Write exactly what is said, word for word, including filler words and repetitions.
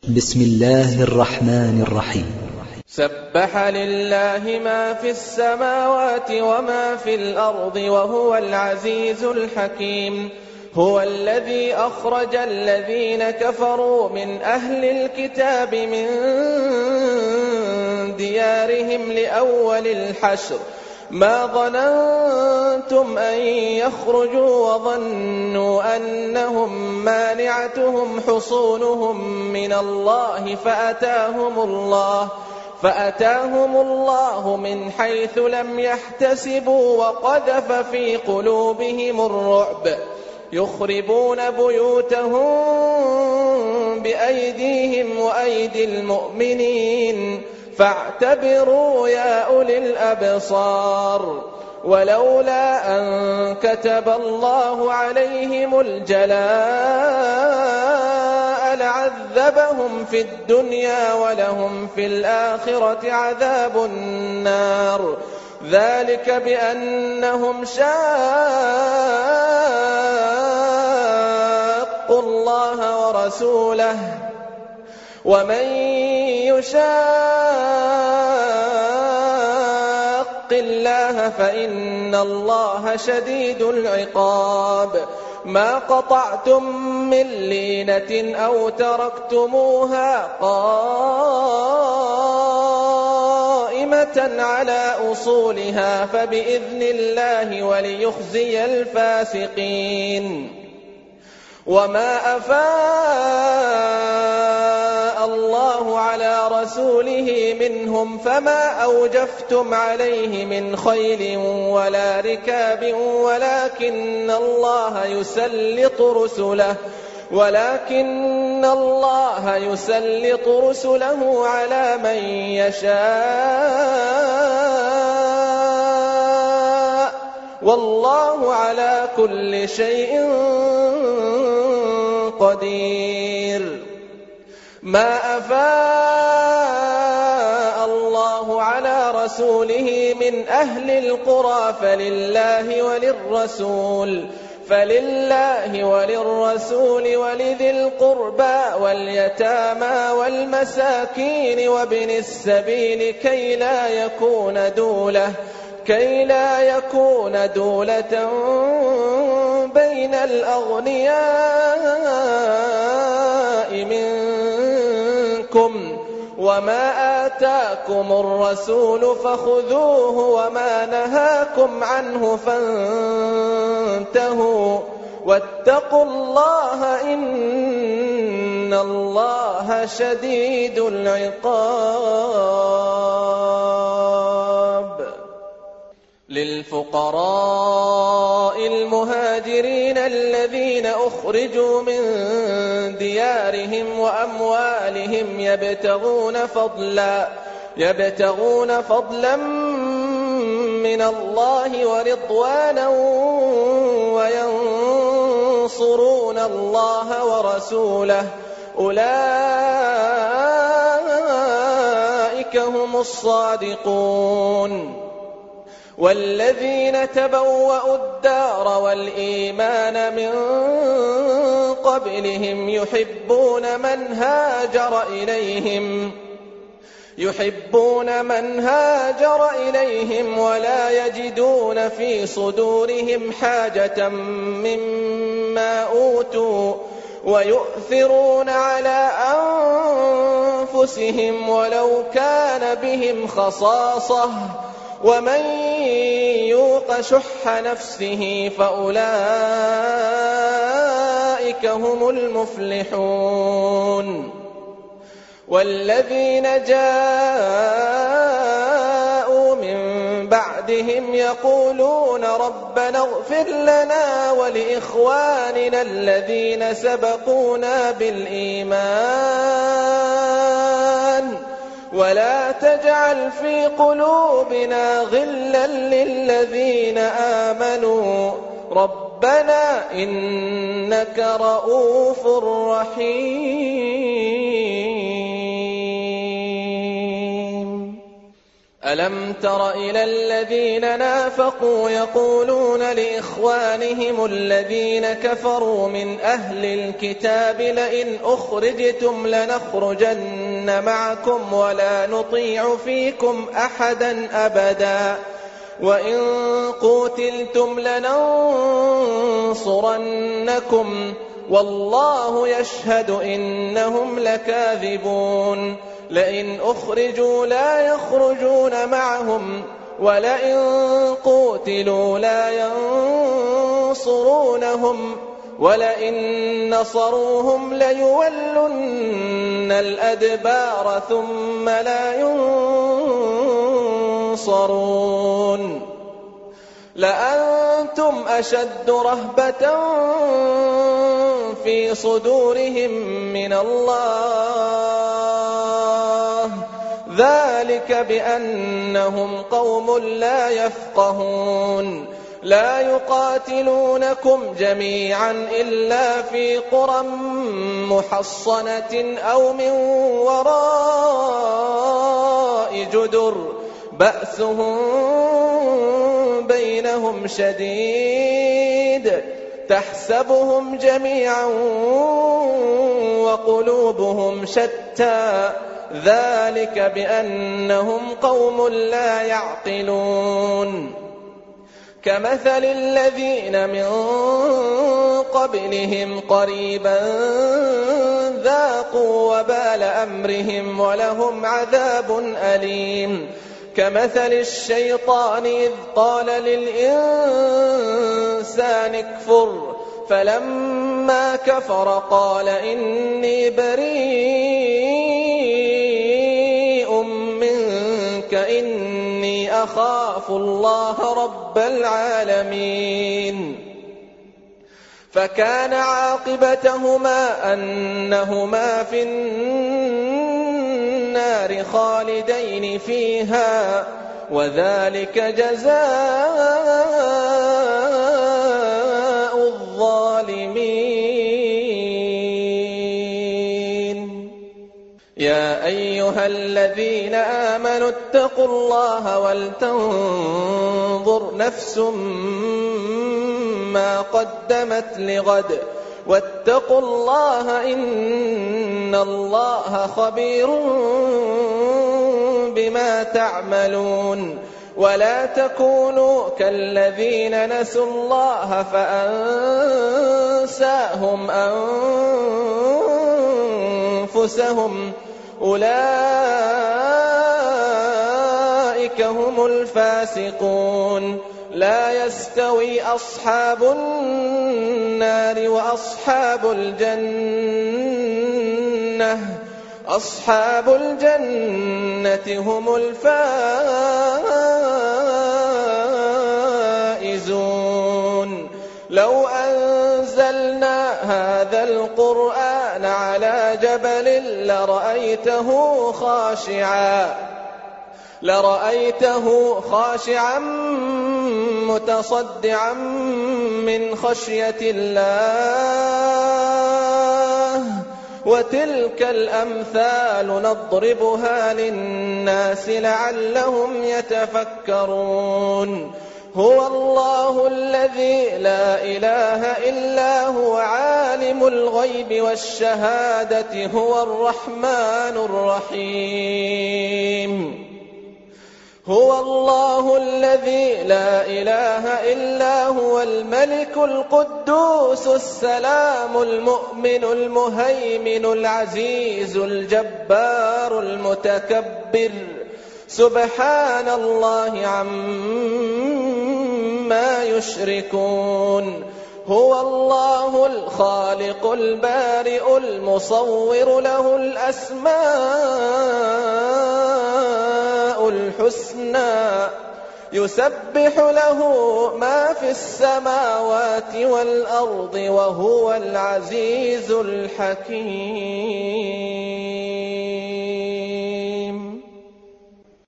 بسم الله الرحمن الرحيم. سبح لله ما في السماوات وما في الأرض وهو العزيز الحكيم. هو الذي أخرج الذين كفروا من أهل الكتاب من ديارهم لأول الحشر ما ظننتم أن يخرجوا وظنوا أنهم مانعتهم حصونهم من الله فأتاهم الله فأتاهم الله من حيث لم يحتسبوا وقذف في قلوبهم الرعب يخربون بيوتهم بأيديهم وأيدي المؤمنين فاعتبروا يا أولي الأبصار. ولولا أن كتب الله عليهم الجلاء لعذبهم في الدنيا ولهم في الآخرة عذاب النار. ذلك بأنهم شاقوا الله ورسوله ومن يشاق الله فإن الله شديد العقاب. ما قطعتم من لينة أو تركتموها قائمة على أصولها فبإذن الله وليخزي الفاسقين. وما أفاء الله على رسوله منهم فما أوجفتم عليه من خيل ولا ركاب ولكن الله يسلط رسله ولكن الله يسلط رسله على من يشاء والله على كل شيء قدير. ما أفاء الله على رسوله من أهل القرى فلله وللرسول فلله وللرسول ولذي القربى واليتامى والمساكين وابن السبيل كي لا يكون دولة كي لا يكون دولة بين الأغنياء منكم. وما آتاكم الرسول فخذوه وما نهاكم عنه فانتهوا واتقوا الله إن الله شديد العقاب. للفقراء المهاجرين الذين أخرجوا من ديارهم وأموالهم يبتغون فضلا يبتغون فضلا من الله ورضوانا وينصرون الله ورسوله أولئك هم الصادقون. والذين تبوأوا الدار والإيمان من قبلهم يحبون من هاجر إليهم يحبون من هاجر إليهم ولا يجدون في صدورهم حاجة مما أوتوا ويؤثرون على أنفسهم ولو كان بهم خصاصة ومن يوق شح نفسه فأولئك هم المفلحون. والذين جاءوا من بعدهم يقولون ربنا اغفر لنا ولإخواننا الذين سبقونا بالإيمان ولا تجعل في قلوبنا غلا للذين آمنوا ربنا إنك رؤوف رحيم. ألم تر إلى الذين نافقوا يقولون لإخوانهم الذين كفروا من أهل الكتاب لئن أخرجتم لنخرجن معكم ولا نطيع فيكم أحدا أبدا وإن قوتلتم لننصرنكم والله يشهد إنهم لكاذبون لئن أخرجوا لا يخرجون معهم ولئن قوتلوا لا ينصرونهم ولئن نصروهم ليولن الأدبار ثم لا ينصرون لأنتم أشد رهبة في صدورهم من الله ذلك بأنهم قوم لا يفقهون لا يقاتلونكم جميعا إلا في قرى محصنة أو من وراء جدر بأسهم بينهم شديد تحسبهم جميعا وقلوبهم شتى ذلك بأنهم قوم لا يعقلون كمثل الذين من قبلهم قريبا ذاقوا وبال أمرهم ولهم عذاب أليم كمثل الشيطان إذ قال للإنسان اكفر فلما كفر قال إني بريء منك إني أخاف الله رب العالمين فكان عاقبتهما أنهما في النار خالدين فيها وذلك جزاء الظالمين يا أيها الذين آمنوا اتقوا الله ولتنظر نفس ما قدمت لغد واتقوا الله إن الله خبير بما تعملون ولا تكونوا كالذين نسوا الله فأنساهم أنفسهم أولئك هم الفاسقون لا يستوي أصحاب النار وأصحاب الجنة أصحاب الجنة هم الفائزون لو أنزلنا هذا القرآن على جبل لرأيته خاشعا لرأيته خاشعا متصدعا من خشية الله وتلك الأمثال نضربها للناس لعلهم يتفكرون هو الله الذي لا إله إلا هو عالم الغيب والشهادة هو الرحمن الرحيم هو الله الذي لا إله إلا هو الملك القدوس السلام المؤمن المهيمن العزيز الجبار المتكبر سبحان الله عما يشركون هو الله الخالق البارئ المصور له الأسماء الحسنى يسبح له ما في السماوات والأرض وهو العزيز الحكيم.